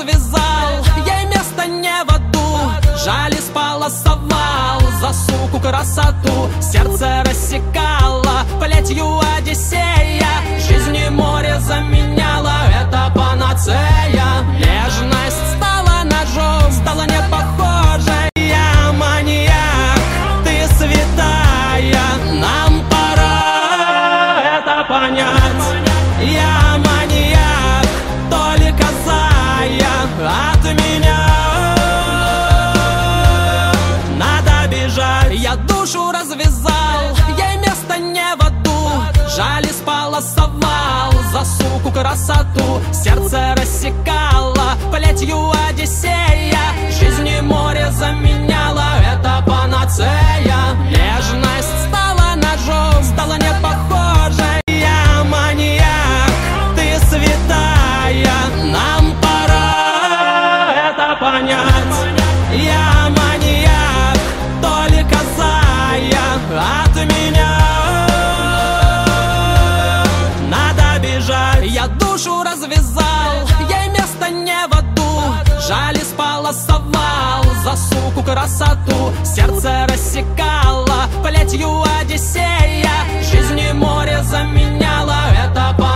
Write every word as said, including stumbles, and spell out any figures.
развязал, ей место не в аду. Жаль, исполосовал за суку красоту. Сердце рассекало плетью Одиссея. Жизни море заменяла, это панацея. Нежность стала ножом, стала не похожей. Я маньяк, ты святая, нам пора это понять. Я маньяк, только зая от меня. Надо бежать. Я душу развязал, ей место не в аду. Жаль, исполосовал за суку красоту. Сердце рассекало плетью Одиссея. Жизни море заменяла, это панацея. Нежность стала ножом, стала не похожей. Я маньяк, ты святая, нам пора это понять. Я маньяк, только зая от меня. Надо бежать. Я душу развязал, ей место не в аду. Жаль, исполосовал за суку красоту. Сердце рассекало плетью Одиссея. Жизни море заменяла.